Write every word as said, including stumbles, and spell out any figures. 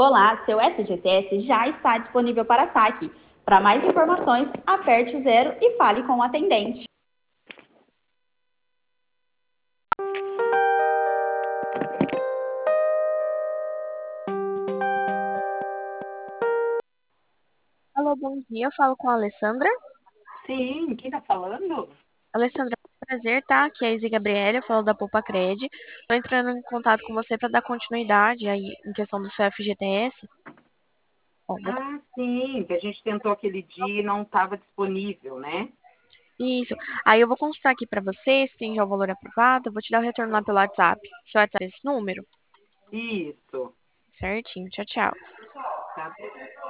Olá, seu S G T S já está disponível para saque. Para mais informações, aperte o zero e fale com o atendente. Alô, bom dia. Eu falo com a Alessandra. Sim, quem tá falando? Alessandra, é um prazer, tá? Aqui é a Izzy Gabriela, eu falo da Poupa Cred. Tô entrando em contato com você para dar continuidade aí em questão do seu F G T S. Bom, vou... Ah, sim, que a gente tentou aquele dia e não estava disponível, né? Isso. Aí eu vou consultar aqui para você se tem já o valor aprovado. Eu vou te dar o retorno lá pelo WhatsApp. Seu WhatsApp é esse número? Isso, Certinho. Tchau, tchau. tá bom.